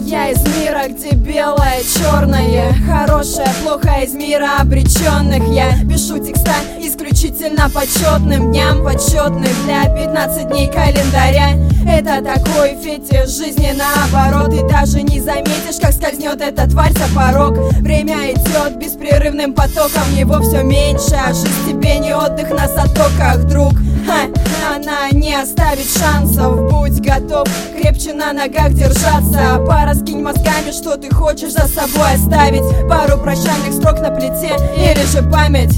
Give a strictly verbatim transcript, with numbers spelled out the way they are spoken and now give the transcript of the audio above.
Я из мира, где белое, черное, хорошее, плохое, из мира обреченных. Я пишу текста исключительно почетным дням, почетных для пятнадцати дней календаря. Это такой фетиш жизни наоборот, и даже не заметишь, как скользнет эта тварь за порог. Время идет беспрерывным потоком, его все меньше, а жизнь тебе не отдых на затоках, друг. Ха, она не оставит шансов, будь готов крепче на ногах держаться. Пора скинь мозгами, что ты хочешь за собой оставить. Пару прощальных строк на плите или же память.